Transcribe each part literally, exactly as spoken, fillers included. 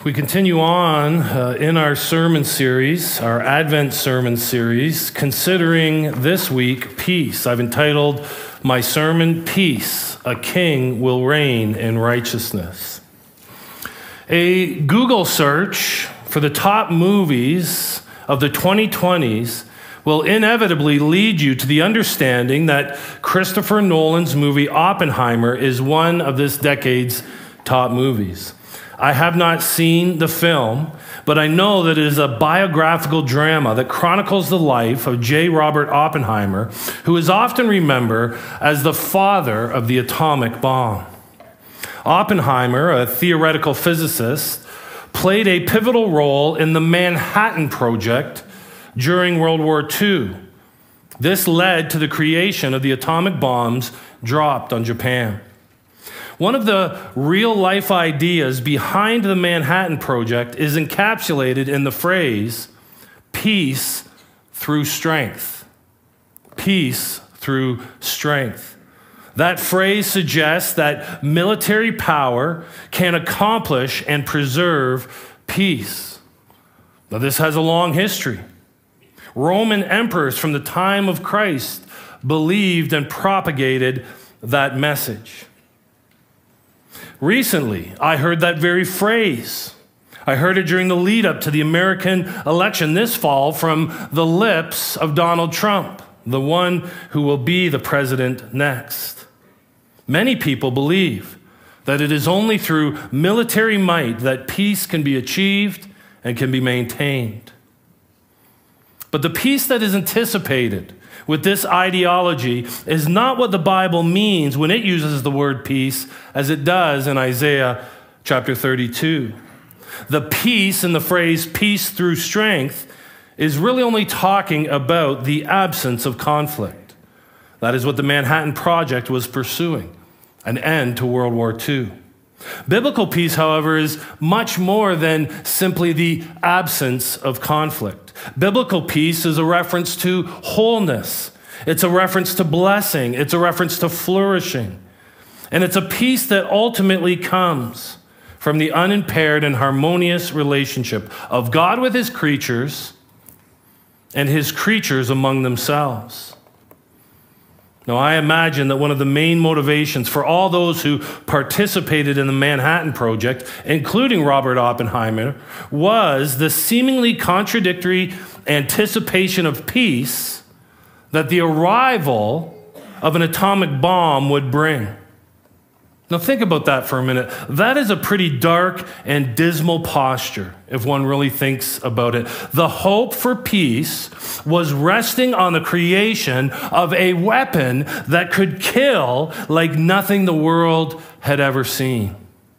We continue on uh, in our sermon series, our Advent sermon series, considering this week peace. I've entitled my sermon, Peace, a King Will Reign in Righteousness. A Google search for the top movies of the twenty twenties will inevitably lead you to the understanding that Christopher Nolan's movie Oppenheimer is one of this decade's top movies. I have not seen the film, but I know that it is a biographical drama that chronicles the life of J. Robert Oppenheimer, who is often remembered as the father of the atomic bomb. Oppenheimer, a theoretical physicist, played a pivotal role in the Manhattan Project during World War Two. This led to the creation of the atomic bombs dropped on Japan. One of the real-life ideas behind the Manhattan Project is encapsulated in the phrase, peace through strength. Peace through strength. That phrase suggests that military power can accomplish and preserve peace. Now, this has a long history. Roman emperors from the time of Christ believed and propagated that message. Recently, I heard that very phrase. I heard it during the lead up to the American election this fall from the lips of Donald Trump, the one who will be the president next. Many people believe that it is only through military might that peace can be achieved and can be maintained. But the peace that is anticipated with this ideology is not what the Bible means when it uses the word peace as it does in Isaiah chapter thirty-two. The peace in the phrase peace through strength is really only talking about the absence of conflict. That is what the Manhattan Project was pursuing, an end to World War Two. Biblical peace, however, is much more than simply the absence of conflict. Biblical peace is a reference to wholeness. It's a reference to blessing. It's a reference to flourishing. And it's a peace that ultimately comes from the unimpaired and harmonious relationship of God with his creatures and his creatures among themselves. Now, I imagine that one of the main motivations for all those who participated in the Manhattan Project, including Robert Oppenheimer, was the seemingly contradictory anticipation of peace that the arrival of an atomic bomb would bring. Now, think about that for a minute. That is a pretty dark and dismal posture, if one really thinks about it. The hope for peace was resting on the creation of a weapon that could kill like nothing the world had ever seen.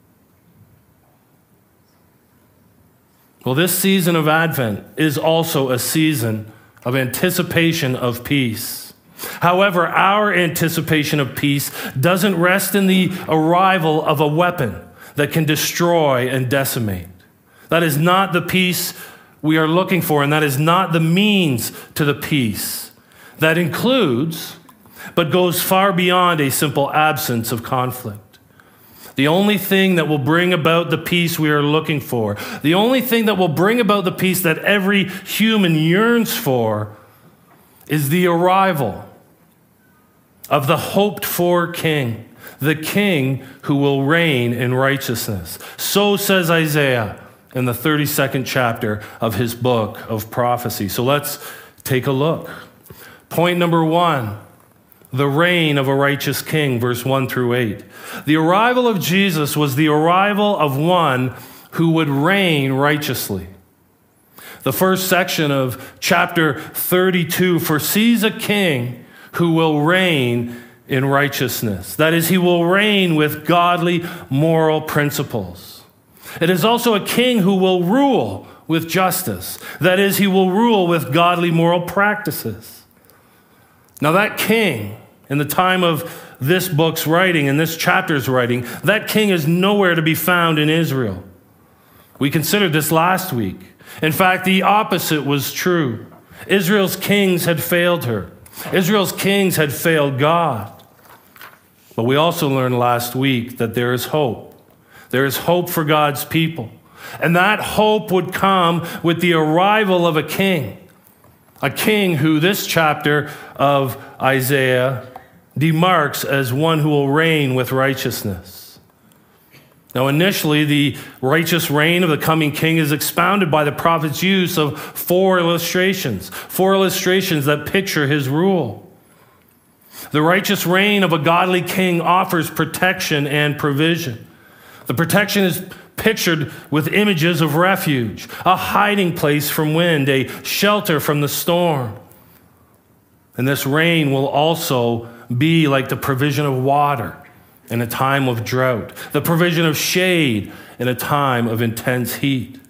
Well, this season of Advent is also a season of anticipation of peace. However, our anticipation of peace doesn't rest in the arrival of a weapon that can destroy and decimate. That is not the peace we are looking for, and that is not the means to the peace. That includes, but goes far beyond a simple absence of conflict. The only thing that will bring about the peace we are looking for, the only thing that will bring about the peace that every human yearns for, is the arrival of the hoped-for king, the king who will reign in righteousness. So says Isaiah in the thirty-second chapter of his book of prophecy. So let's take a look. Point number one, the reign of a righteous king, verse one through eight. The arrival of Jesus was the arrival of one who would reign righteously. The first section of chapter thirty-two foresees a king who will reign in righteousness. That is, he will reign with godly moral principles. It is also a king who will rule with justice. That is, he will rule with godly moral practices. Now that king, in the time of this book's writing, in this chapter's writing, that king is nowhere to be found in Israel. We considered this last week. In fact, the opposite was true. Israel's kings had failed her. Israel's kings had failed God. But we also learned last week that there is hope. There is hope for God's people. And that hope would come with the arrival of a king, a king who this chapter of Isaiah demarks as one who will reign with righteousness. Now, initially, the righteous reign of the coming king is expounded by the prophet's use of four illustrations, four illustrations that picture his rule. The righteous reign of a godly king offers protection and provision. The protection is pictured with images of refuge, a hiding place from wind, a shelter from the storm. And this rain will also be like the provision of water in a time of drought, the provision of shade in a time of intense heat.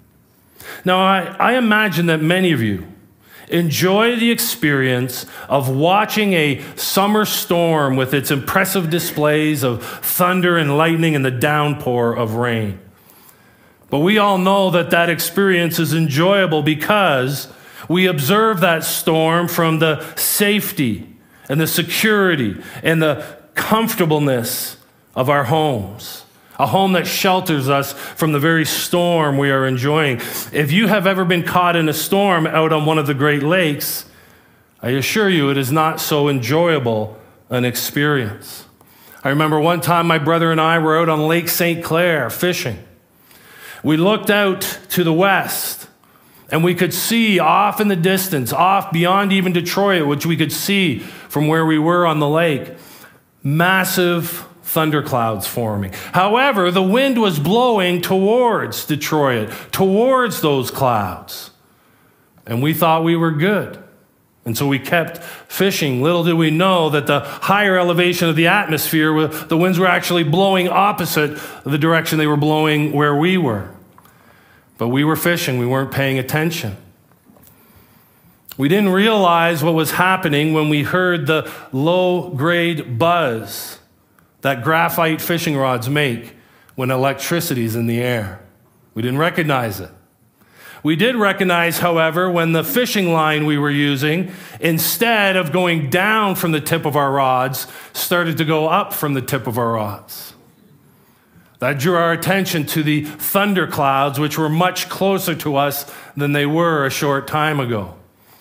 Now, I, I imagine that many of you enjoy the experience of watching a summer storm with its impressive displays of thunder and lightning and the downpour of rain. But we all know that that experience is enjoyable because we observe that storm from the safety and the security and the comfortableness of our homes. A home that shelters us from the very storm we are enjoying. If you have ever been caught in a storm out on one of the Great Lakes, I assure you it is not so enjoyable an experience. I remember one time my brother and I were out on Lake Saint Clair fishing. We looked out to the west, and we could see off in the distance, off beyond even Detroit, which we could see from where we were on the lake, massive thunderclouds forming. However, the wind was blowing towards Detroit, towards those clouds. And we thought we were good. And so we kept fishing. Little did we know that the higher elevation of the atmosphere, the winds were actually blowing opposite the direction they were blowing where we were. But we were fishing. We weren't paying attention. We didn't realize what was happening when we heard the low-grade buzz that graphite fishing rods make when electricity is in the air. We didn't recognize it. We did recognize, however, when the fishing line we were using, instead of going down from the tip of our rods, started to go up from the tip of our rods. That drew our attention to the thunderclouds, which were much closer to us than they were a short time ago.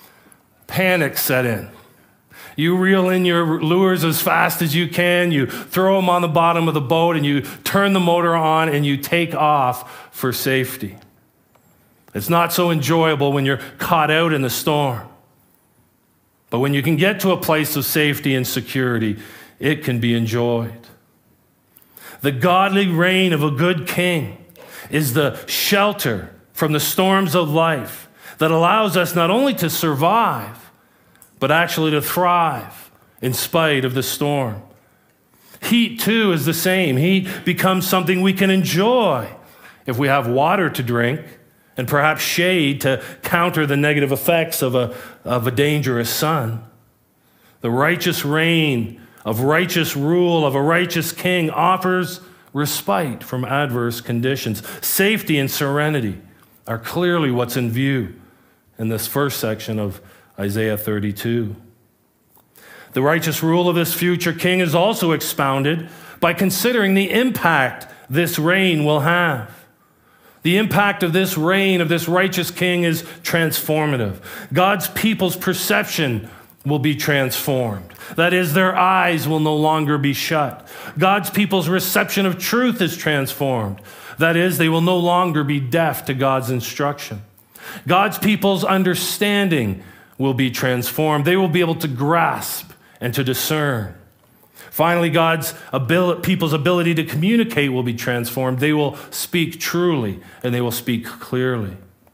Panic set in. You reel in your lures as fast as you can, you throw them on the bottom of the boat, and you turn the motor on, and you take off for safety. It's not so enjoyable when you're caught out in the storm. But when you can get to a place of safety and security, it can be enjoyed. The godly reign of a good king is the shelter from the storms of life that allows us not only to survive, but actually to thrive in spite of the storm. Heat, too, is the same. Heat becomes something we can enjoy if we have water to drink and perhaps shade to counter the negative effects of a, of a dangerous sun. The righteous reign of righteous rule of a righteous king offers respite from adverse conditions. Safety and serenity are clearly what's in view in this first section of Isaiah thirty-two. The righteous rule of this future king is also expounded by considering the impact this reign will have. The impact of this reign of this righteous king is transformative. God's people's perception will be transformed. That is, their eyes will no longer be shut. God's people's reception of truth is transformed. That is, they will no longer be deaf to God's instruction. God's people's understanding will be transformed. They will be able to grasp and to discern. Finally, God's ability, people's ability to communicate will be transformed. They will speak truly and they will speak clearly.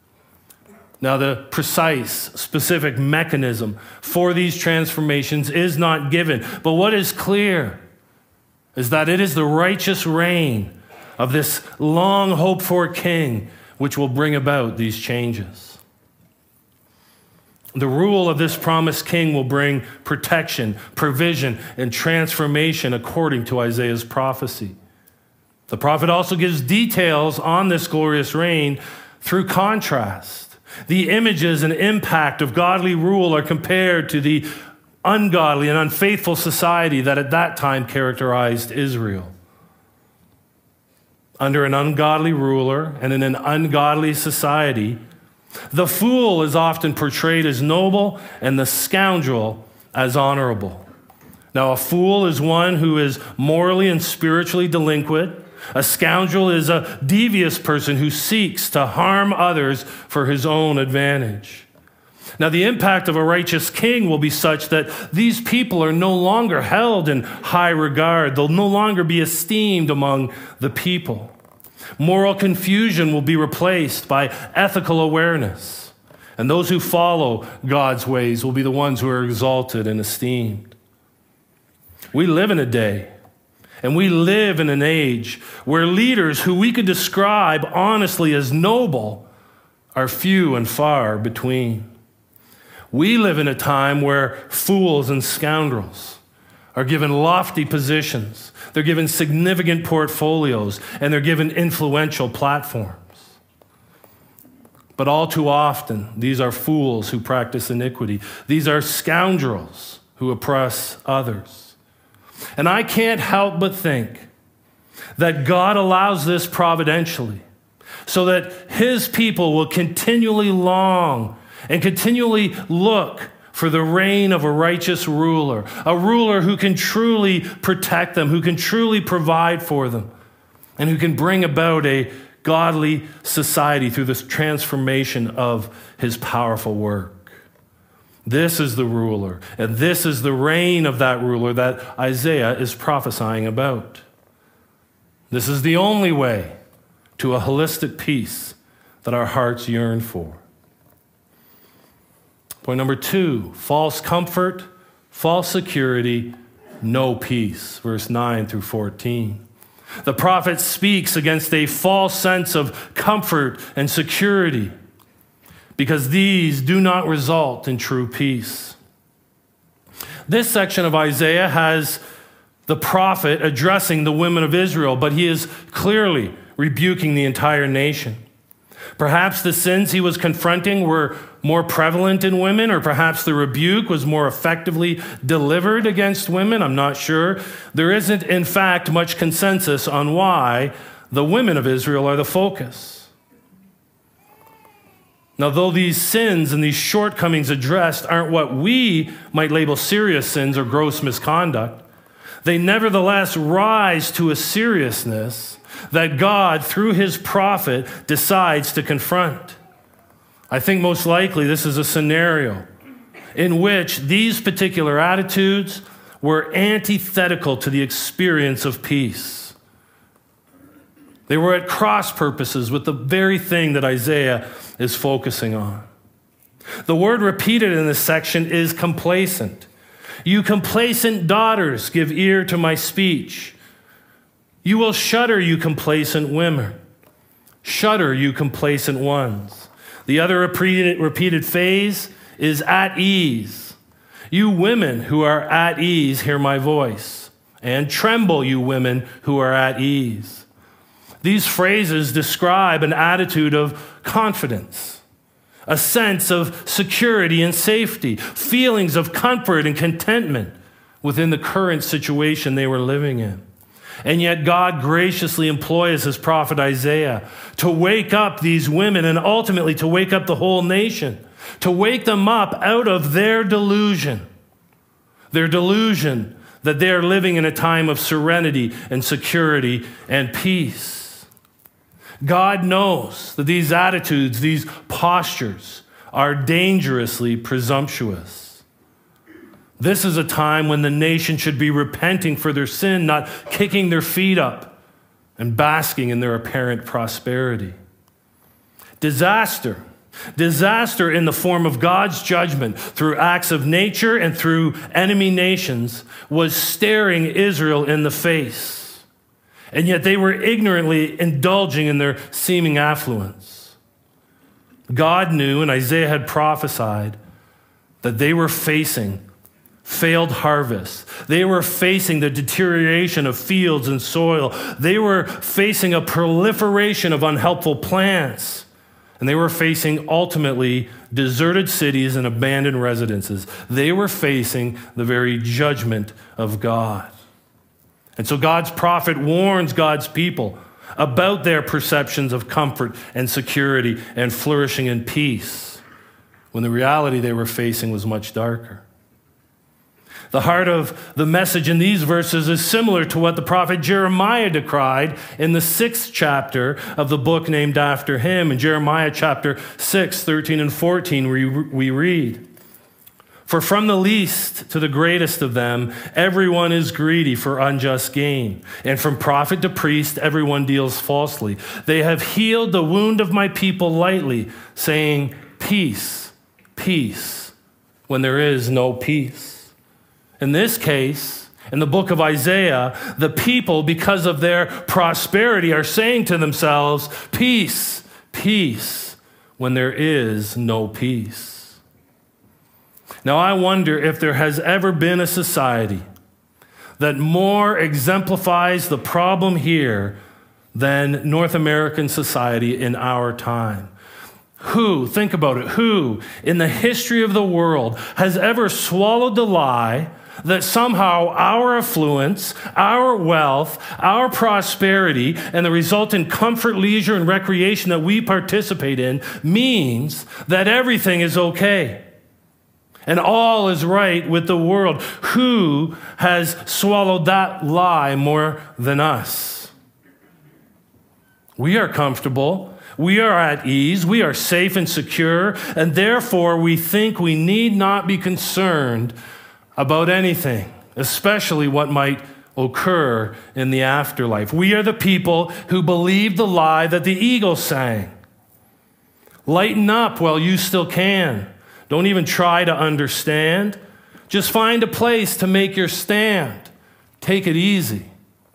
Now, the precise, specific mechanism for these transformations is not given. But what is clear is that it is the righteous reign of this long hoped for king which will bring about these changes. The rule of this promised king will bring protection, provision, and transformation according to Isaiah's prophecy. The prophet also gives details on this glorious reign through contrast. The images and impact of godly rule are compared to the ungodly and unfaithful society that at that time characterized Israel. under an ungodly ruler and in an ungodly society, the fool is often portrayed as noble and the scoundrel as honorable. Now, a fool is one who is morally and spiritually delinquent. A scoundrel is a devious person who seeks to harm others for his own advantage. Now, the impact of a righteous king will be such that these people are no longer held in high regard. They'll no longer be esteemed among the people. Moral confusion will be replaced by ethical awareness. And those who follow God's ways will be the ones who are exalted and esteemed. We live in a day, and we live in an age where leaders who we could describe honestly as noble are few and far between. We live in a time where fools and scoundrels are given lofty positions, they're given significant portfolios, and they're given influential platforms. But all too often, these are fools who practice iniquity. These are scoundrels who oppress others. And I can't help but think that God allows this providentially so that his people will continually long and continually look for the reign of a righteous ruler, a ruler who can truly protect them, who can truly provide for them, and who can bring about a godly society through this transformation of his powerful work. This is the ruler, and this is the reign of that ruler that Isaiah is prophesying about. This is the only way to a holistic peace that our hearts yearn for. Point number two, false comfort, false security, no peace. Verse nine through fourteen. The prophet speaks against a false sense of comfort and security because these do not result in true peace. This section of Isaiah has the prophet addressing the women of Israel, but he is clearly rebuking the entire nation. Perhaps the sins he was confronting were more prevalent in women, or perhaps the rebuke was more effectively delivered against women. I'm not sure. There isn't, in fact, much consensus on why the women of Israel are the focus. Now, though these sins and these shortcomings addressed aren't what we might label serious sins or gross misconduct, they nevertheless rise to a seriousness that God, through his prophet, decides to confront. I think most likely this is a scenario in which these particular attitudes were antithetical to the experience of peace. They were at cross purposes with the very thing that Isaiah is focusing on. The word repeated in this section is complacent. You complacent daughters, give ear to my speech. You will shudder, you complacent women. Shudder, you complacent ones. The other repeated, repeated phase is at ease. You women who are at ease, hear my voice. And tremble, you women who are at ease. These phrases describe an attitude of confidence, a sense of security and safety, feelings of comfort and contentment within the current situation they were living in. And yet God graciously employs his prophet Isaiah to wake up these women and ultimately to wake up the whole nation, to wake them up out of their delusion, their delusion that they are living in a time of serenity and security and peace. God knows that these attitudes, these postures are dangerously presumptuous. This is a time when the nation should be repenting for their sin, not kicking their feet up and basking in their apparent prosperity. Disaster, disaster in the form of God's judgment through acts of nature and through enemy nations was staring Israel in the face. And yet they were ignorantly indulging in their seeming affluence. God knew, and Isaiah had prophesied, that they were facing failed harvests. They were facing the deterioration of fields and soil. They were facing a proliferation of unhelpful plants. And they were facing, ultimately, deserted cities and abandoned residences. They were facing the very judgment of God. And so God's prophet warns God's people about their perceptions of comfort and security and flourishing and peace, when the reality they were facing was much darker. The heart of the message in these verses is similar to what the prophet Jeremiah decried in the sixth chapter of the book named after him. In Jeremiah chapter six, thirteen and fourteen, we, we read, "For from the least to the greatest of them, everyone is greedy for unjust gain. And from prophet to priest, everyone deals falsely. They have healed the wound of my people lightly, saying, 'Peace, peace,' when there is no peace." In this case, in the book of Isaiah, the people, because of their prosperity, are saying to themselves, "Peace, peace," when there is no peace. Now, I wonder if there has ever been a society that more exemplifies the problem here than North American society in our time. Who, think about it, who in the history of the world has ever swallowed the lie that somehow our affluence, our wealth, our prosperity, and the resultant comfort, leisure, and recreation that we participate in means that everything is okay and all is right with the world? Who has swallowed that lie more than us? We are comfortable. We are at ease. We are safe and secure. And therefore, we think we need not be concerned about anything, especially what might occur in the afterlife. We are the people who believe the lie that the Eagles sang. Lighten up while you still can. Don't even try to understand. Just find a place to make your stand. Take it easy.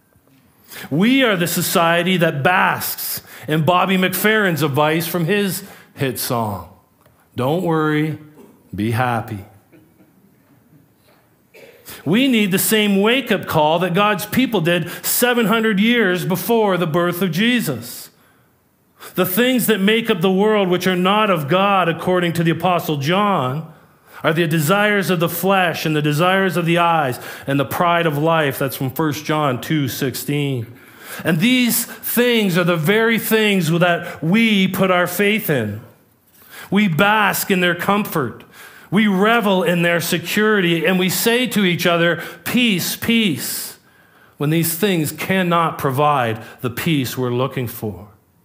We are the society that basks in Bobby McFerrin's advice from his hit song, "Don't worry, be happy." We need the same wake-up call that God's people did seven hundred years before the birth of Jesus. The things that make up the world which are not of God, according to the Apostle John, are the desires of the flesh and the desires of the eyes and the pride of life. That's from First John two sixteen. And these things are the very things that we put our faith in. We bask in their comfort. We revel in their security, and we say to each other, "Peace, peace," when these things cannot provide the peace we're looking for.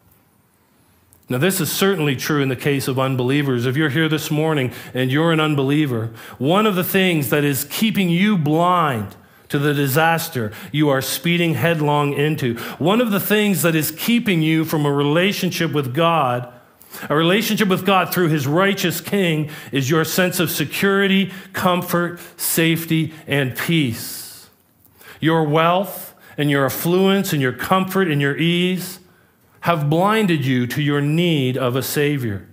Now, this is certainly true in the case of unbelievers. If you're here this morning and you're an unbeliever, one of the things that is keeping you blind to the disaster you are speeding headlong into, one of the things that is keeping you from a relationship with God, a relationship with God through his righteous King, is your sense of security, comfort, safety, and peace. Your wealth and your affluence and your comfort and your ease have blinded you to your need of a Savior.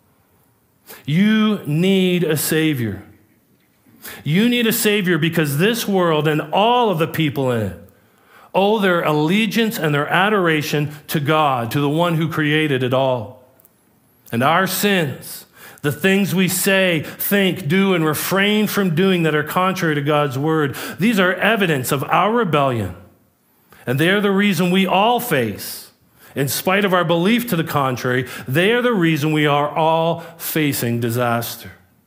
You need a Savior. You need a Savior because this world and all of the people in it owe their allegiance and their adoration to God, to the one who created it all. And our sins, the things we say, think, do, and refrain from doing that are contrary to God's word, these are evidence of our rebellion. And they are the reason we all face, in spite of our belief to the contrary, they are the reason we are all facing disaster.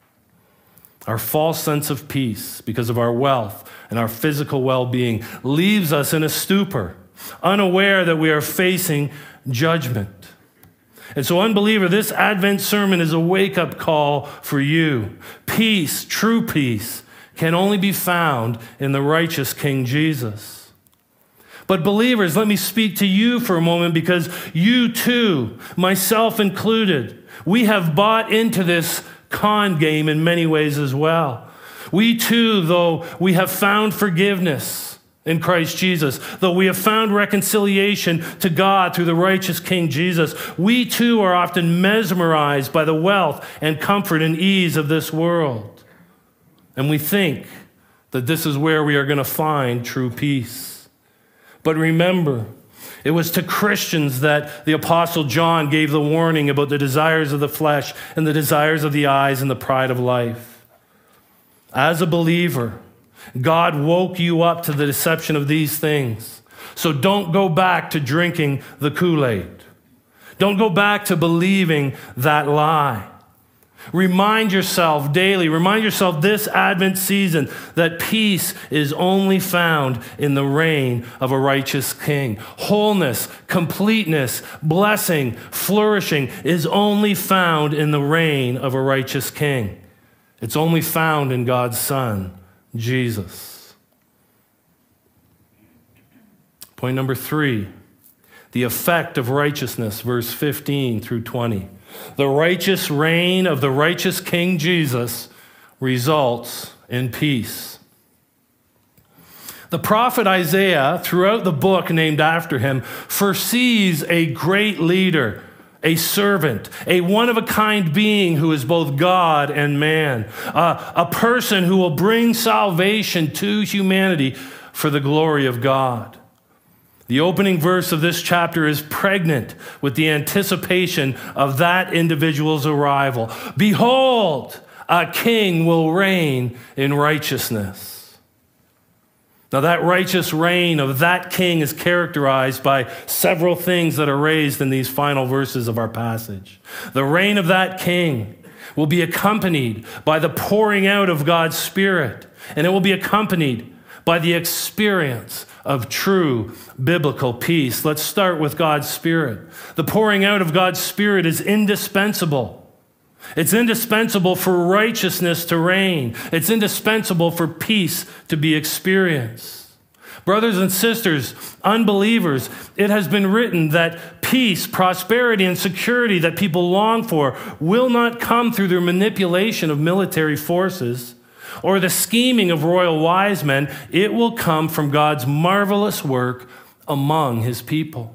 Our false sense of peace, because of our wealth and our physical well-being, leaves us in a stupor, unaware that we are facing judgment. And so, unbeliever, this Advent sermon is a wake-up call for you. Peace, true peace, can only be found in the righteous King Jesus. But believers, let me speak to you for a moment, because you too, myself included, we have bought into this con game in many ways as well. We too, though we have found forgiveness in Christ Jesus, though we have found reconciliation to God through the righteous King Jesus, we too are often mesmerized by the wealth and comfort and ease of this world. And we think that this is where we are going to find true peace. But remember, it was to Christians that the Apostle John gave the warning about the desires of the flesh and the desires of the eyes and the pride of life. As a believer, God woke you up to the deception of these things. So don't go back to drinking the Kool-Aid. Don't go back to believing that lie. Remind yourself daily, remind yourself this Advent season that peace is only found in the reign of a righteous king. Wholeness, completeness, blessing, flourishing is only found in the reign of a righteous king. It's only found in God's Son, Jesus. Point number three, the effect of righteousness, verse fifteen through twenty. The righteous reign of the righteous King Jesus results in peace. The prophet Isaiah, throughout the book named after him, foresees a great leader, a servant, a one-of-a-kind being who is both God and man, uh, a person who will bring salvation to humanity for the glory of God. The opening verse of this chapter is pregnant with the anticipation of that individual's arrival. Behold, a king will reign in righteousness. Now, that righteous reign of that king is characterized by several things that are raised in these final verses of our passage. The reign of that king will be accompanied by the pouring out of God's Spirit, and it will be accompanied by the experience of true biblical peace. Let's start with God's Spirit. The pouring out of God's Spirit is indispensable. It's indispensable for righteousness to reign. It's indispensable for peace to be experienced. Brothers and sisters, unbelievers, it has been written that peace, prosperity, and security that people long for will not come through their manipulation of military forces or the scheming of royal wise men. It will come from God's marvelous work among his people.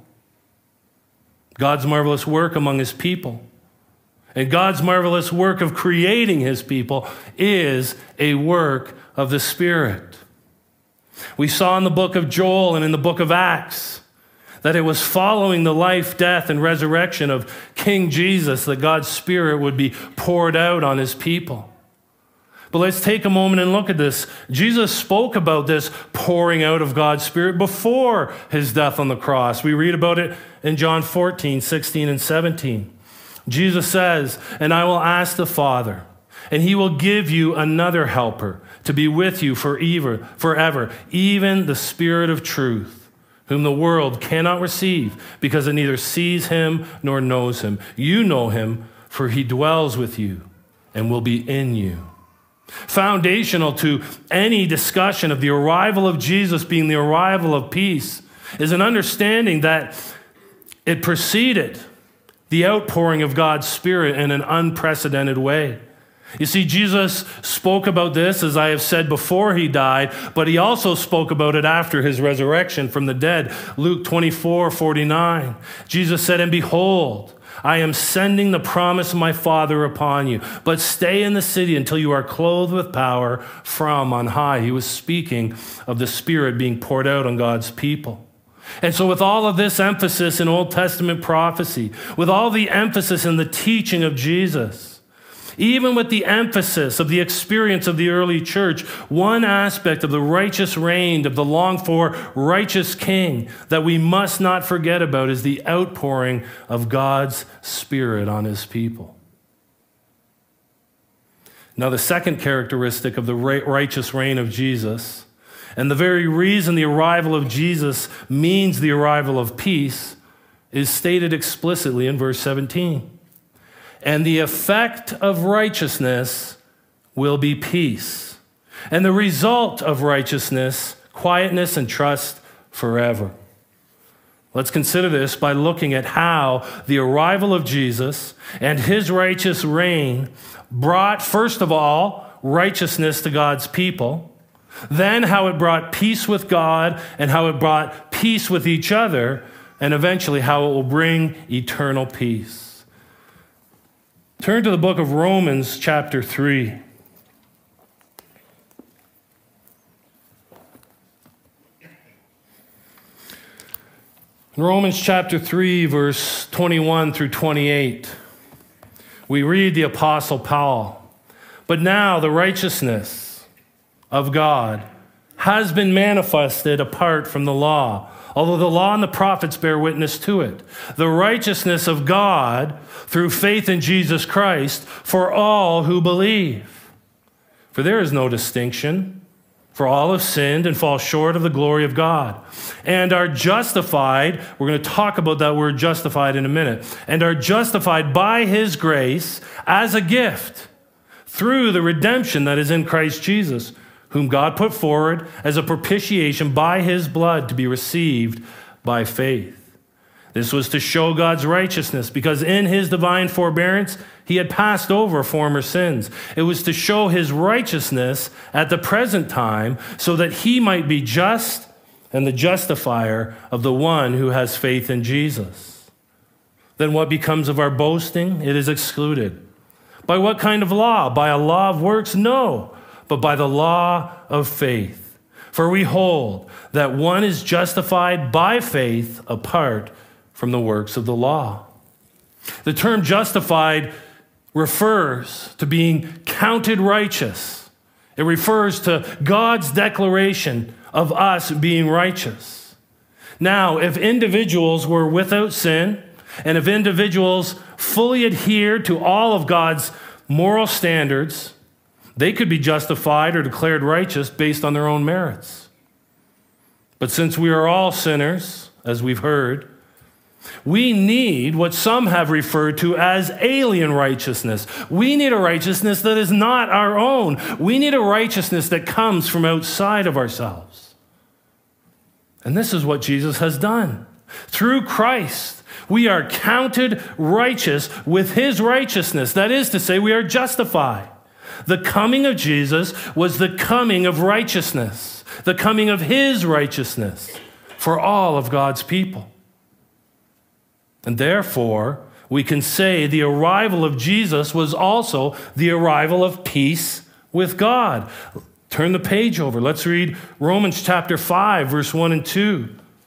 God's marvelous work among his people. And God's marvelous work of creating his people is a work of the Spirit. We saw in the book of Joel and in the book of Acts that it was following the life, death, and resurrection of King Jesus that God's Spirit would be poured out on his people. But let's take a moment and look at this. Jesus spoke about this pouring out of God's Spirit before his death on the cross. We read about it in John fourteen, sixteen, and seventeen. Jesus says, "And I will ask the Father, and he will give you another helper to be with you forever, forever, even the Spirit of truth, whom the world cannot receive because it neither sees him nor knows him. You know him, for he dwells with you and will be in you." Foundational to any discussion of the arrival of Jesus being the arrival of peace is an understanding that it preceded the outpouring of God's Spirit in an unprecedented way. You see, Jesus spoke about this, as I have said, before he died, but he also spoke about it after his resurrection from the dead. Luke twenty-four forty-nine. Jesus said, "And behold, I am sending the promise of my Father upon you, but stay in the city until you are clothed with power from on high." He was speaking of the Spirit being poured out on God's people. And so with all of this emphasis in Old Testament prophecy, with all the emphasis in the teaching of Jesus, even with the emphasis of the experience of the early church, one aspect of the righteous reign of the longed-for righteous king that we must not forget about is the outpouring of God's Spirit on his people. Now, the second characteristic of the righteous reign of Jesus, and the very reason the arrival of Jesus means the arrival of peace, is stated explicitly in verse seventeen. "And the effect of righteousness will be peace, and the result of righteousness, quietness and trust forever." Let's consider this by looking at how the arrival of Jesus and his righteous reign brought, first of all, righteousness to God's people, then how it brought peace with God and how it brought peace with each other, and eventually how it will bring eternal peace. Turn to the book of Romans chapter three. In Romans chapter three, verse twenty-one through twenty-eight, we read the Apostle Paul, "But now the righteousness of God has been manifested apart from the law, although the law and the prophets bear witness to it. The righteousness of God through faith in Jesus Christ for all who believe. For there is no distinction, for all have sinned and fall short of the glory of God, and are justified, we're going to talk about that word justified in a minute, and are justified by his grace as a gift through the redemption that is in Christ Jesus, whom God put forward as a propitiation by his blood to be received by faith. This was to show God's righteousness, because in his divine forbearance, he had passed over former sins. It was to show his righteousness at the present time, so that he might be just and the justifier of the one who has faith in Jesus. Then what becomes of our boasting? It is excluded. By what kind of law? By a law of works? No, but by the law of faith. For we hold that one is justified by faith apart from the works of the law. The term justified refers to being counted righteous. It refers to God's declaration of us being righteous. Now, if individuals were without sin, and if individuals fully adhered to all of God's moral standards, they could be justified or declared righteous based on their own merits. But since we are all sinners, as we've heard, we need what some have referred to as alien righteousness. We need a righteousness that is not our own. We need a righteousness that comes from outside of ourselves. And this is what Jesus has done. Through Christ, we are counted righteous with his righteousness. That is to say, we are justified. The coming of Jesus was the coming of righteousness, the coming of his righteousness for all of God's people. And therefore, we can say the arrival of Jesus was also the arrival of peace with God. Turn the page over. Let's read Romans chapter five, verse one and two.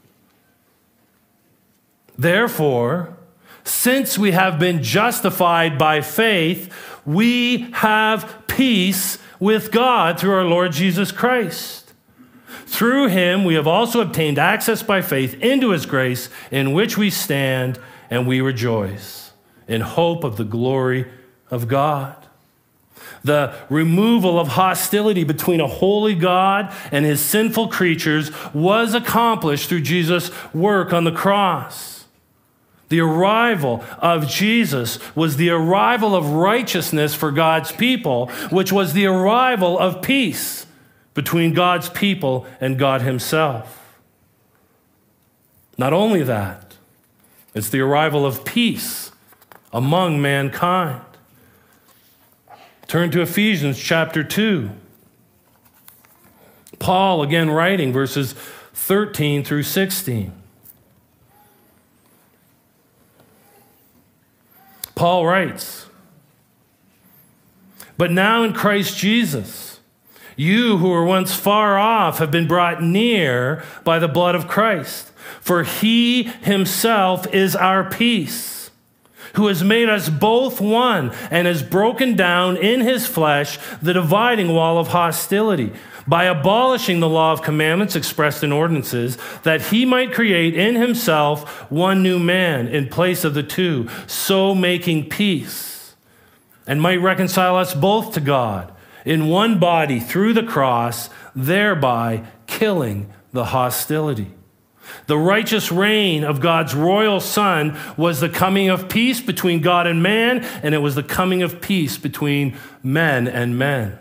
Therefore, since we have been justified by faith, we have peace with God through our Lord Jesus Christ. Through him, we have also obtained access by faith into his grace, in which we stand and we rejoice in hope of the glory of God. The removal of hostility between a holy God and his sinful creatures was accomplished through Jesus' work on the cross. The arrival of Jesus was the arrival of righteousness for God's people, which was the arrival of peace between God's people and God himself. Not only that, it's the arrival of peace among mankind. Turn to Ephesians chapter two. Paul again writing, verses thirteen through sixteen. Paul writes, "But now in Christ Jesus, you who were once far off have been brought near by the blood of Christ. For he himself is our peace, who has made us both one and has broken down in his flesh the dividing wall of hostility, by abolishing the law of commandments expressed in ordinances, that he might create in himself one new man in place of the two, so making peace, and might reconcile us both to God in one body through the cross, thereby killing the hostility." The righteous reign of God's royal Son was the coming of peace between God and man, and it was the coming of peace between men and men.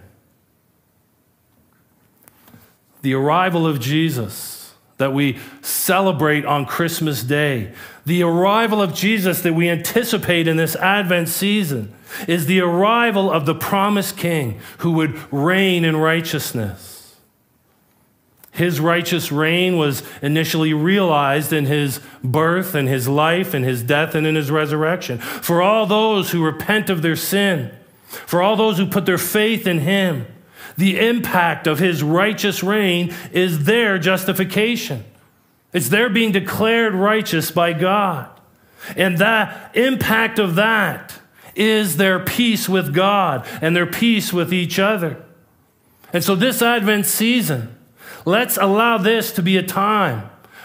The arrival of Jesus that we celebrate on Christmas Day, the arrival of Jesus that we anticipate in this Advent season, is the arrival of the promised King who would reign in righteousness. His righteous reign was initially realized in his birth and his life and his death and in his resurrection. For all those who repent of their sin, for all those who put their faith in him, the impact of his righteous reign is their justification. It's their being declared righteous by God. And that impact of that is their peace with God and their peace with each other. And so this Advent season, let's allow this to be a time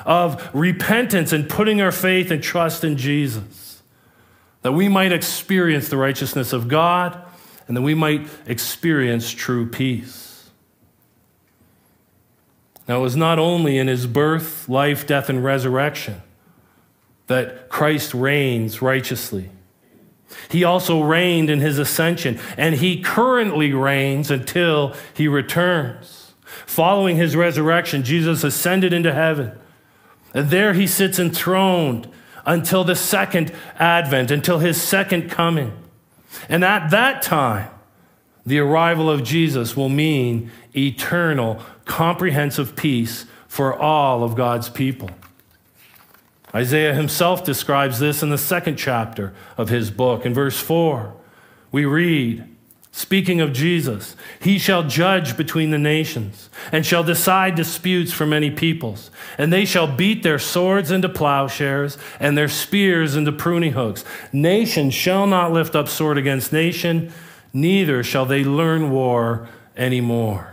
of repentance and putting our faith and trust in Jesus, that we might experience the righteousness of God and that we might experience true peace. Now, it was not only in his birth, life, death, and resurrection that Christ reigns righteously. He also reigned in his ascension, and he currently reigns until he returns. Following his resurrection, Jesus ascended into heaven, and there he sits enthroned until the second advent, until his second coming. And at that time, the arrival of Jesus will mean eternal, comprehensive peace for all of God's people. Isaiah himself describes this in the second chapter of his book. In verse four, we read, speaking of Jesus, he shall judge between the nations and shall decide disputes for many peoples. And they shall beat their swords into plowshares and their spears into pruning hooks. Nation shall not lift up sword against nation, neither shall they learn war anymore.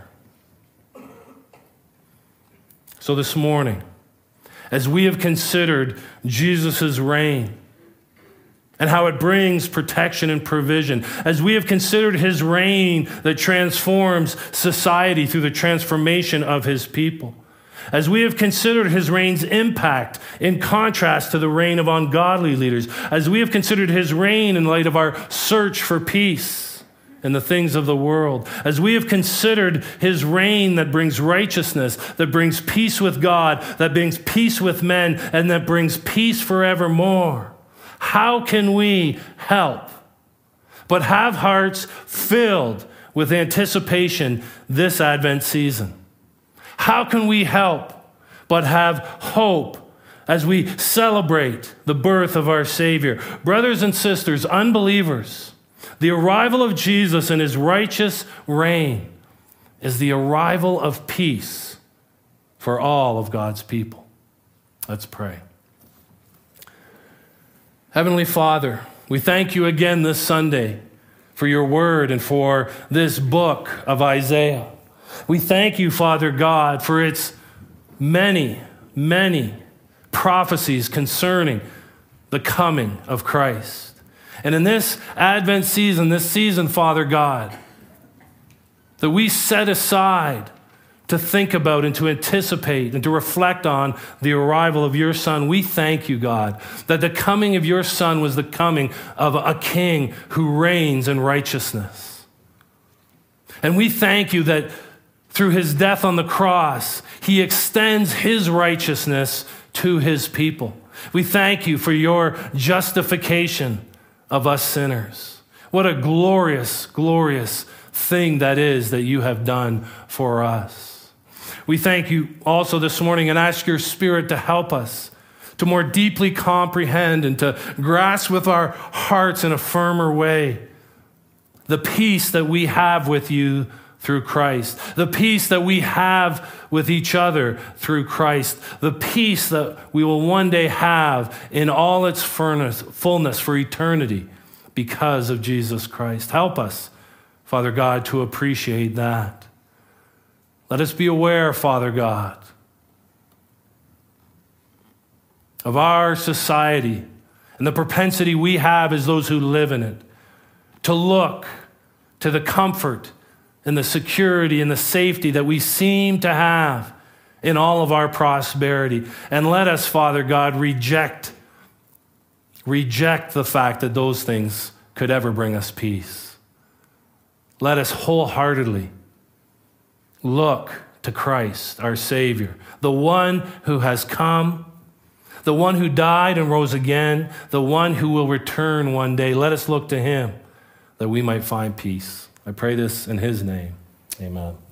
So this morning, as we have considered Jesus' reign and how it brings protection and provision, as we have considered his reign that transforms society through the transformation of his people, as we have considered his reign's impact in contrast to the reign of ungodly leaders, as we have considered his reign in light of our search for peace and the things of the world, as we have considered his reign that brings righteousness, that brings peace with God, that brings peace with men, and that brings peace forevermore, how can we help but have hearts filled with anticipation this Advent season? How can we help but have hope as we celebrate the birth of our Savior? Brothers and sisters, unbelievers, the arrival of Jesus and his righteous reign is the arrival of peace for all of God's people. Let's pray. Heavenly Father, we thank you again this Sunday for your word and for this book of Isaiah. We thank you, Father God, for its many, many prophecies concerning the coming of Christ. And in this Advent season, this season, Father God, that we set aside to think about and to anticipate and to reflect on the arrival of your Son, we thank you, God, that the coming of your Son was the coming of a king who reigns in righteousness. And we thank you that through his death on the cross, he extends his righteousness to his people. We thank you for your justification of us sinners. What a glorious, glorious thing that is that you have done for us. We thank you also this morning and ask your Spirit to help us to more deeply comprehend and to grasp with our hearts in a firmer way the peace that we have with you through Christ, the peace that we have with each other through Christ, the peace that we will one day have in all its fullness for eternity because of Jesus Christ. Help us, Father God, to appreciate that. Let us be aware, Father God, of our society and the propensity we have as those who live in it to look to the comfort and the security and the safety that we seem to have in all of our prosperity. And let us, Father God, reject, reject the fact that those things could ever bring us peace. Let us wholeheartedly look to Christ, our Savior, the one who has come, the one who died and rose again, the one who will return one day. Let us look to him that we might find peace. I pray this in his name. Amen.